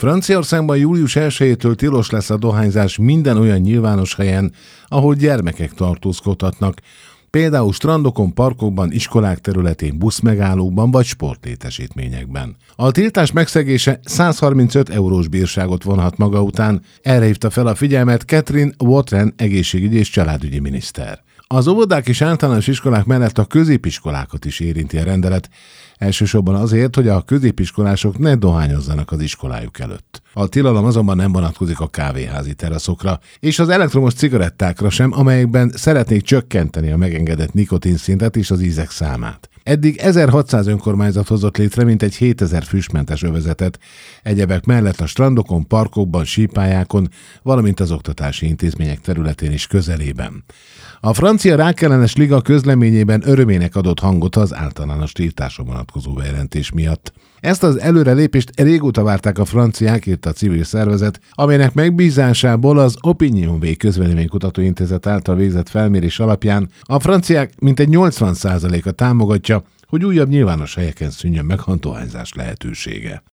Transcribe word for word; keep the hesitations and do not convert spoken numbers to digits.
Franciaországban július elsejétől tilos lesz a dohányzás minden olyan nyilvános helyen, ahol gyermekek tartózkodhatnak, például strandokon, parkokban, iskolák területén, buszmegállókban vagy sportlétesítményekben. A tiltás megszegése száz harmincöt eurós bírságot vonhat maga után, erre hívta fel a figyelmet Catherine Vautrin egészségügyi és családügyi miniszter. Az óvodák és általános iskolák mellett a középiskolákat is érinti a rendelet, elsősorban azért, hogy a középiskolások ne dohányozzanak az iskolájuk előtt. A tilalom azonban nem vonatkozik a kávéházi teraszokra, és az elektromos cigarettákra sem, amelyekben szeretnék csökkenteni a megengedett nikotinszintet és az ízek számát. Eddig ezerhatszáz önkormányzat hozott létre mintegy hétezer füstmentes övezetet, egyebek mellett a strandokon, parkokban, sípályákon, valamint az oktatási intézmények területén is közelében. A francia rákellenes liga közleményében örömének adott hangot az általános tiltásra vonatkozó bejelentés miatt. Ezt az előrelépést régóta várták a franciák, írta a civil szervezet, amelynek megbízásából az Opinionway közvéleménykutató intézet által végzett felmérés alapján a franciák mintegy nyolcvan százaléka támogatja, hogy újabb nyilvános helyeken szűnjön meg a dohányzás lehetősége.